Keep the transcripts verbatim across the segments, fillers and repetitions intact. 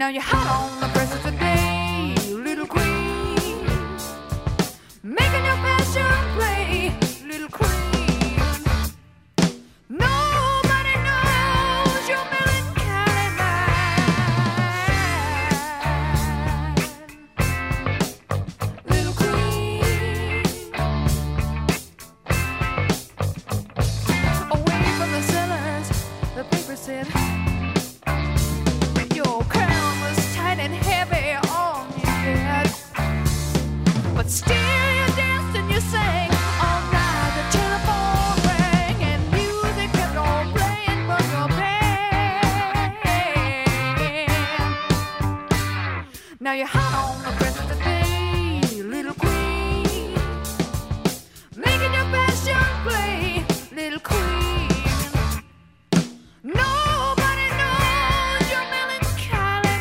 Now you're hot on the presses today, little queen. Making your passion play, little queen. Nobody knows your melancholy mind, little queen. Away from the cellars, the paper said your crown was tight and heavy on your head, but still you danced and you sang all night. The telephone rang and music kept on playing from your pen. Now you're hot on the rest of the day, little queen. Making your passion play, little queen. Nobody knows your melancholy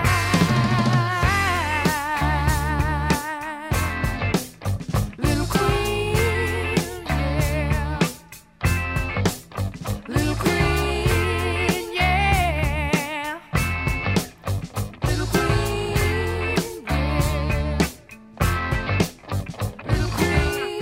mind, little queen, yeah. Little queen, yeah. Little queen, yeah. Little queen.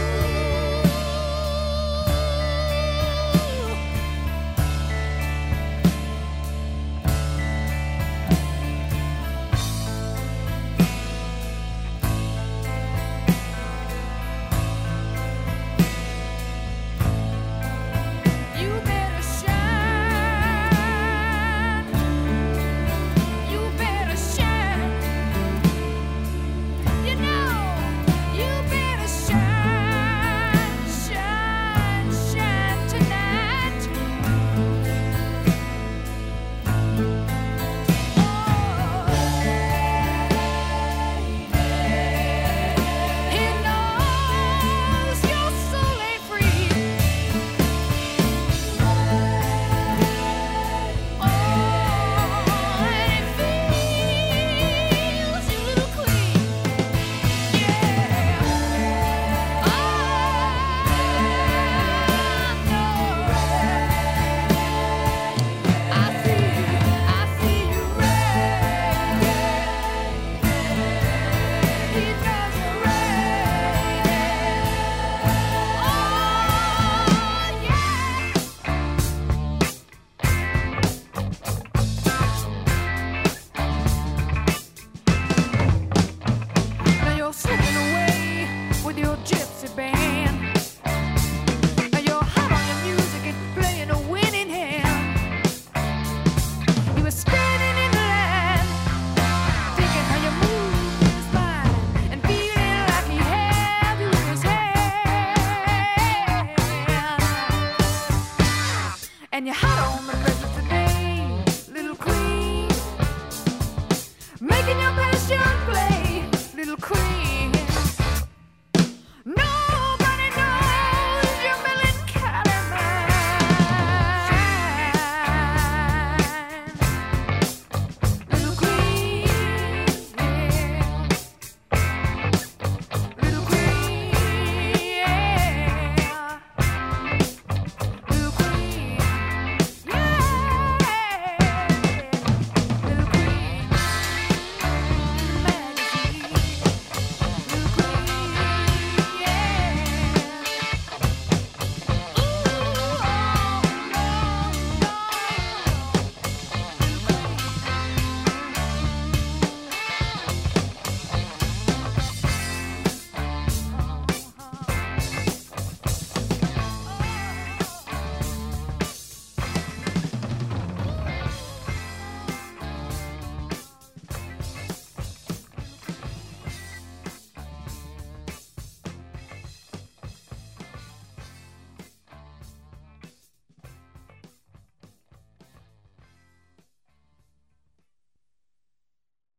You better shine. You better shine. You know, you better shine, shine, shine tonight. He knows your soul ain't free. Oh, and it feels you, little queen. Yeah. Oh, no. I see, I see you red. He knows you're red. Oh, yeah. Now you're slipping away with your gypsy band.